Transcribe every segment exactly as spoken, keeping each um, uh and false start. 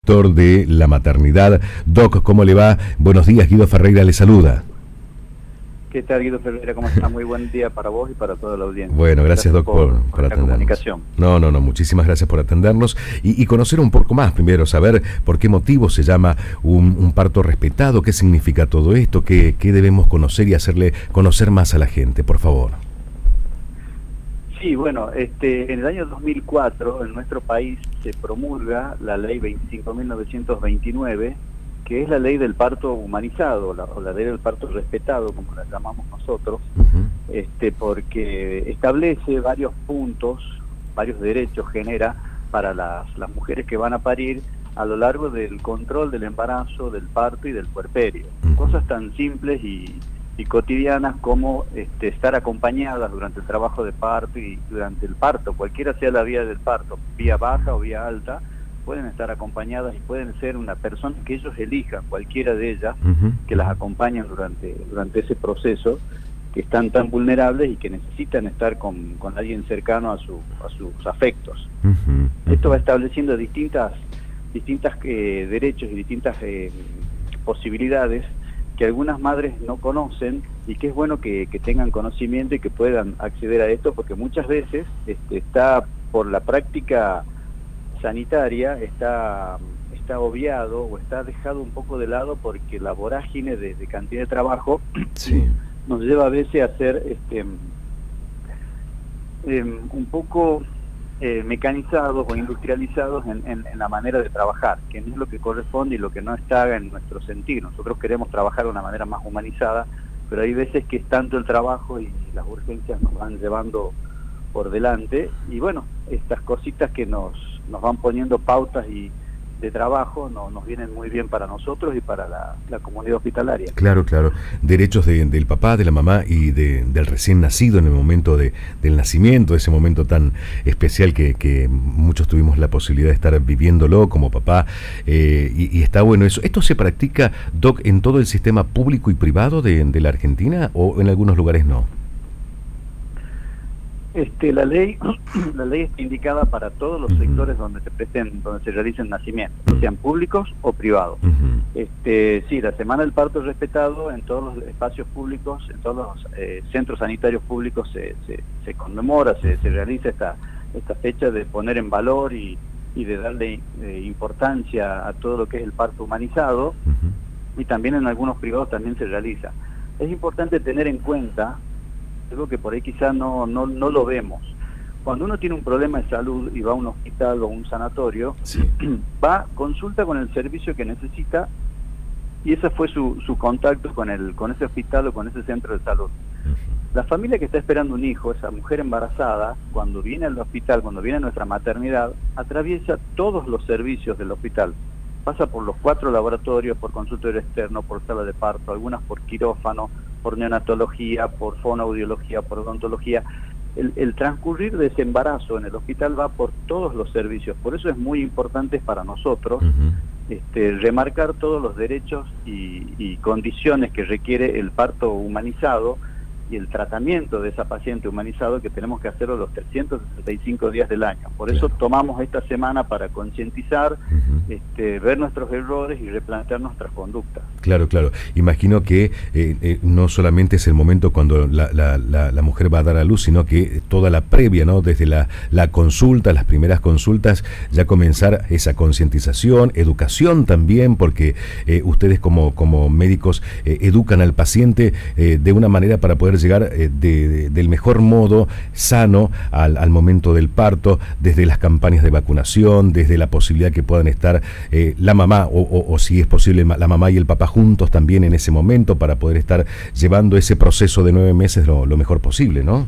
director de la maternidad. Doc, ¿cómo le va? Buenos días, Guido Ferreira le saluda. ¿Qué tal, Guido Ferreira? ¿Cómo está? Muy buen día para vos y para toda la audiencia. Bueno, gracias, gracias Doc, por, por, por atendernos. Comunicación. No, no, no, muchísimas gracias por atendernos y, y conocer un poco más, primero, saber por qué motivo se llama un, un parto respetado, qué significa todo esto, qué, qué debemos conocer y hacerle conocer más a la gente, por favor. Sí, bueno, este, en el año dos mil cuatro en nuestro país se promulga la ley veinticinco mil novecientos veintinueve, que es la ley del parto humanizado, la, o la ley del parto respetado, como la llamamos nosotros, uh-huh. este, porque establece varios puntos, varios derechos genera para las, las mujeres que van a parir a lo largo del control del embarazo, del parto y del puerperio. Uh-huh. Cosas tan simples y, y cotidianas como este, estar acompañadas durante el trabajo de parto y durante el parto, cualquiera sea la vía del parto, vía baja o vía alta, pueden estar acompañadas y pueden ser una persona que ellos elijan, cualquiera de ellas, uh-huh. que las acompañan durante, durante ese proceso, que están tan vulnerables y que necesitan estar con, con alguien cercano a, su, a sus afectos. Uh-huh. Uh-huh. Esto va estableciendo distintas, distintas eh, derechos y distintas eh, posibilidades que algunas madres no conocen y que es bueno que, que tengan conocimiento y que puedan acceder a esto, porque muchas veces este, está por la práctica sanitaria está, está obviado o está dejado un poco de lado porque la vorágine de, de cantidad de trabajo sí. nos lleva a veces a ser este, eh, un poco eh, mecanizados o industrializados en, en, en la manera de trabajar, que no es lo que corresponde y lo que no está en nuestro sentir. Nosotros queremos trabajar de una manera más humanizada, pero hay veces que es tanto el trabajo y las urgencias nos van llevando por delante, y bueno, estas cositas que nos nos van poniendo pautas y de trabajo no, nos vienen muy bien para nosotros y para la, la comunidad hospitalaria. Claro, claro. Derechos de, del papá, de la mamá y de, del recién nacido en el momento de, del nacimiento, ese momento tan especial que, que muchos tuvimos la posibilidad de estar viviéndolo como papá, eh, y, y está bueno eso. ¿Esto se practica, Doc, en todo el sistema público y privado de, de la Argentina o en algunos lugares no? Este, la ley la ley está indicada para todos los uh-huh. sectores donde se presten, donde se realicen nacimientos, uh-huh. sean públicos o privados. Uh-huh. Este, sí, la Semana del Parto Respetado en todos los espacios públicos, en todos los eh, centros sanitarios públicos se, se, se conmemora, se, se realiza esta, esta fecha de poner en valor y, y de darle eh, importancia a todo lo que es el parto humanizado, uh-huh. y también en algunos privados también se realiza. Es importante tener en cuenta algo que por ahí quizás no, no, no lo vemos. Cuando uno tiene un problema de salud y va a un hospital o a un sanatorio, sí. va, consulta con el servicio que necesita y ese fue su, su contacto con, el, con ese hospital o con ese centro de salud. Uh-huh. La familia que está esperando un hijo, esa mujer embarazada, cuando viene al hospital, cuando viene a nuestra maternidad, atraviesa todos los servicios del hospital. Pasa por los cuatro laboratorios, por consultorio externo, por sala de parto, algunas por quirófano, por neonatología, por fonoaudiología, por odontología. El, el transcurrir de ese embarazo en el hospital va por todos los servicios. Por eso es muy importante para nosotros uh-huh. este, remarcar todos los derechos y, y condiciones que requiere el parto humanizado y el tratamiento de esa paciente humanizado, que tenemos que hacerlo los trescientos sesenta y cinco días del año. Por eso tomamos esta semana para concientizar, uh-huh. este, ver nuestros errores y replantear nuestras conductas. Claro, claro. Imagino que eh, eh, no solamente es el momento cuando la, la, la, la mujer va a dar a luz, sino que toda la previa, ¿no? Desde la, la consulta, las primeras consultas, ya comenzar esa concientización, educación también, porque eh, ustedes como, como médicos eh, educan al paciente eh, de una manera para poder llegar eh, de, de, del mejor modo, sano, al, al momento del parto, desde las campañas de vacunación, desde la posibilidad que puedan estar eh, la mamá o, o, o si es posible la mamá y el papá juntos también en ese momento para poder estar llevando ese proceso de nueve meses lo, lo mejor posible, ¿no?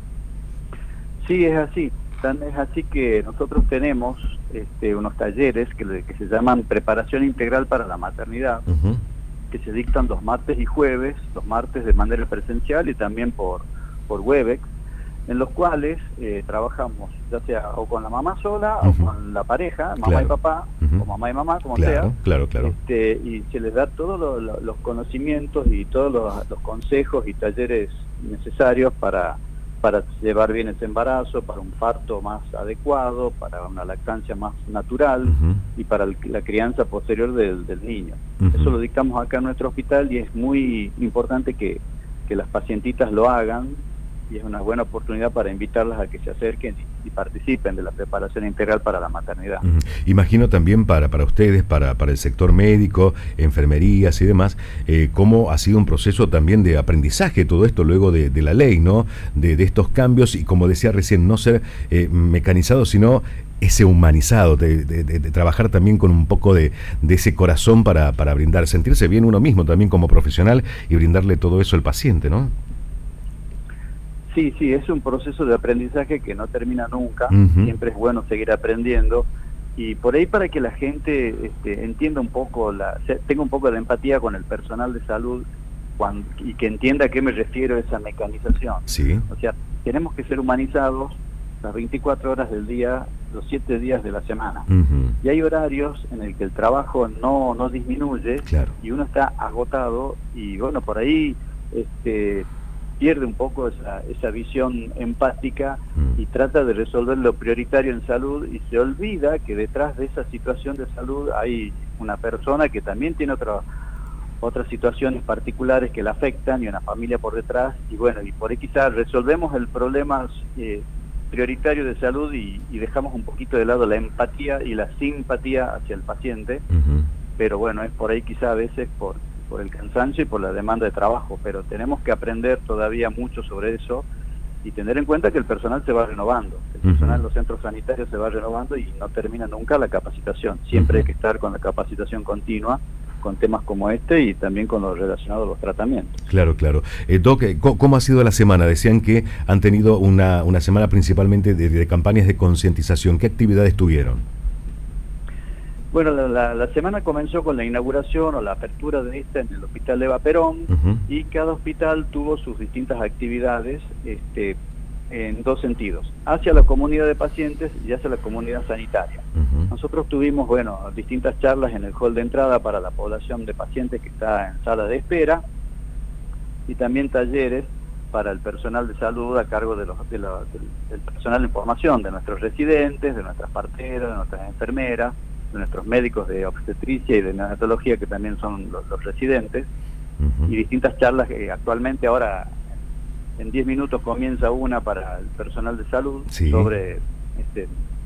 Sí, es así. Tan es así que nosotros tenemos este, unos talleres que, que se llaman Preparación Integral para la Maternidad, uh-huh. que se dictan los martes y jueves, los martes de manera presencial y también por, por Webex, en los cuales eh, trabajamos ya sea o con la mamá sola uh-huh. o con la pareja, mamá claro. y papá, uh-huh. o mamá y mamá, como claro, sea, claro, claro. Este, y se les da todos lo, lo, los conocimientos y todos los, los consejos y talleres necesarios para, para llevar bien ese embarazo, para un parto más adecuado, para una lactancia más natural uh-huh. y para el, la crianza posterior del, del niño. Uh-huh. Eso lo dictamos acá en nuestro hospital y es muy importante que, que las pacientitas lo hagan, y es una buena oportunidad para invitarlas a que se acerquen y, y participen de la preparación integral para la maternidad. Uh-huh. Imagino también para, para ustedes, para, para el sector médico, enfermerías y demás, eh, cómo ha sido un proceso también de aprendizaje todo esto luego de, de la ley, ¿no? De, de estos cambios y, como decía recién, no ser eh, mecanizado, sino ese humanizado, de, de, de, de trabajar también con un poco de, de ese corazón para, para brindar, sentirse bien uno mismo también como profesional y brindarle todo eso al paciente, ¿no? Sí, sí, es un proceso de aprendizaje que no termina nunca, uh-huh. siempre es bueno seguir aprendiendo, y por ahí para que la gente este, entienda un poco, la, tenga un poco de empatía con el personal de salud cuando, y que entienda a qué me refiero a esa mecanización. Sí. O sea, tenemos que ser humanizados las veinticuatro horas del día, los siete días de la semana. Uh-huh. Y hay horarios en el que el trabajo no, no disminuye, claro. y uno está agotado, y bueno, por ahí... este pierde un poco esa, esa visión empática mm. y trata de resolver lo prioritario en salud y se olvida que detrás de esa situación de salud hay una persona que también tiene otra, otras situaciones particulares que la afectan y una familia por detrás, y bueno, y por ahí quizás resolvemos el problema eh, prioritario de salud y, y dejamos un poquito de lado la empatía y la simpatía hacia el paciente, uh-huh. pero bueno, es por ahí quizá a veces por por el cansancio y por la demanda de trabajo, pero tenemos que aprender todavía mucho sobre eso y tener en cuenta que el personal se va renovando, el personal en los centros sanitarios se va renovando y no termina nunca la capacitación, siempre uh-huh. hay que estar con la capacitación continua, con temas como este y también con lo relacionado a los tratamientos. Claro, claro. Eh, Doc, ¿cómo ha sido la semana? Decían que han tenido una, una semana principalmente de, de campañas de concientización, ¿qué actividades tuvieron? Bueno, la, la, la semana comenzó con la inauguración o la apertura de esta en el Hospital Eva Perón, uh-huh. y cada hospital tuvo sus distintas actividades este, en dos sentidos, hacia la comunidad de pacientes y hacia la comunidad sanitaria. Uh-huh. Nosotros tuvimos, bueno, distintas charlas en el hall de entrada para la población de pacientes que está en sala de espera y también talleres para el personal de salud a cargo de los, de la, del, del personal de formación, de nuestros residentes, de nuestras parteras, de nuestras enfermeras, de nuestros médicos de obstetricia y de neonatología, que también son los, los residentes, uh-huh. y distintas charlas que actualmente ahora en diez minutos comienza una para el personal de salud, sí. sobre este,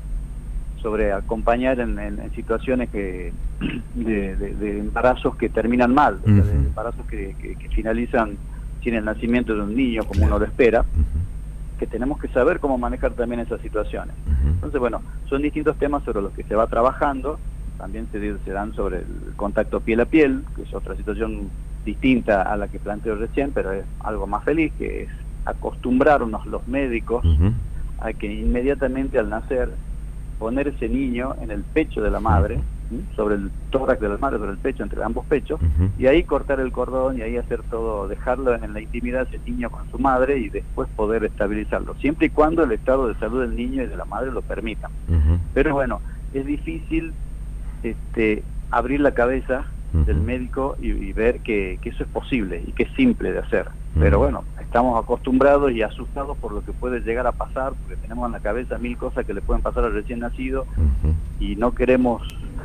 sobre acompañar en, en, en situaciones que de, de, de embarazos que terminan mal, uh-huh. o sea, de embarazos que, que, que finalizan sin el nacimiento de un niño como claro. uno lo espera, uh-huh. que tenemos que saber cómo manejar también esas situaciones. Uh-huh. Entonces, bueno, son distintos temas sobre los que se va trabajando, también se, se dan sobre el contacto piel a piel, que es otra situación distinta a la que planteo recién, pero es algo más feliz, que es acostumbrarnos los médicos uh-huh. a que inmediatamente al nacer poner ese niño en el pecho de la madre, uh-huh. ¿sí? sobre el tórax de la madre, sobre el pecho, entre ambos pechos, uh-huh. y ahí cortar el cordón y ahí hacer todo, dejarlo en la intimidad ese niño con su madre y después poder estabilizarlo, siempre y cuando el estado de salud del niño y de la madre lo permitan. Uh-huh. Pero bueno, es difícil este, abrir la cabeza uh-huh. del médico y, y ver que, que eso es posible y que es simple de hacer. Uh-huh. Pero bueno, estamos acostumbrados y asustados por lo que puede llegar a pasar, porque tenemos en la cabeza mil cosas que le pueden pasar al recién nacido uh-huh. y no queremos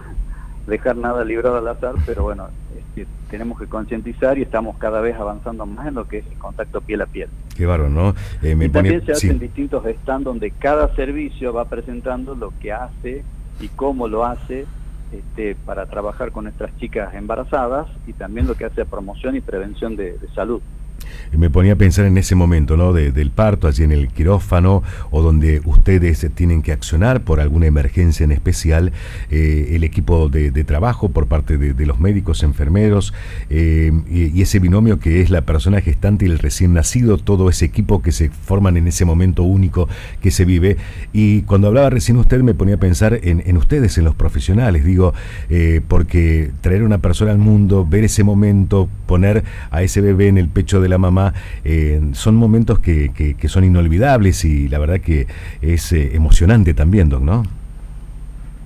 dejar nada librado al azar, pero bueno, este, tenemos que concientizar y estamos cada vez avanzando más en lo que es el contacto piel a piel. Qué bárbaro, ¿no? Eh, me y pone... también se hacen sí. distintos stands donde cada servicio va presentando lo que hace y cómo lo hace este, para trabajar con nuestras chicas embarazadas y también lo que hace promoción y prevención de, de salud. Me ponía a pensar en ese momento, ¿no? De, del parto, allí en el quirófano, o donde ustedes tienen que accionar por alguna emergencia en especial, eh, el equipo de, de trabajo por parte de, de los médicos, enfermeros, eh, y, y ese binomio que es la persona gestante y el recién nacido, todo ese equipo que se forman en ese momento único que se vive. Y cuando hablaba recién usted, me ponía a pensar en, en ustedes, en los profesionales, digo, eh, porque traer una persona al mundo, ver ese momento, poner a ese bebé en el pecho de la mamá, eh, son momentos que, que, que son inolvidables y la verdad que es eh, emocionante también, Doc, ¿no?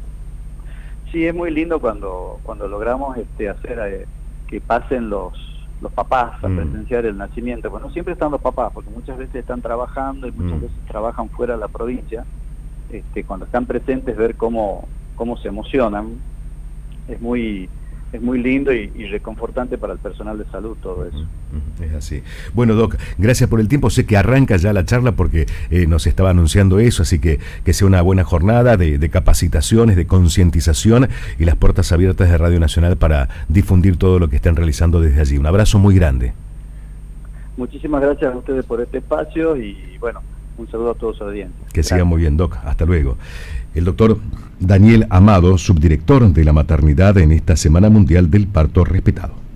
Sí, es muy lindo cuando cuando logramos este hacer eh, que pasen los los papás a Mm. presenciar el nacimiento. Bueno, siempre están los papás, porque muchas veces están trabajando y muchas Mm. veces trabajan fuera de la provincia. Este, cuando están presentes, ver cómo, cómo se emocionan, es muy, es muy lindo y, y reconfortante para el personal de salud todo eso. Es así. Bueno, Doc, gracias por el tiempo. Sé que arranca ya la charla porque eh, nos estaba anunciando eso, así que que sea una buena jornada de, de capacitaciones, de concientización y las puertas abiertas de Radio Nacional para difundir todo lo que están realizando desde allí. Un abrazo muy grande. Muchísimas gracias a ustedes por este espacio y bueno, un saludo a todos los audiencias. Que siga muy bien, Doc. Hasta luego. El doctor Daniel Amado, subdirector de la maternidad en esta Semana Mundial del Parto Respetado.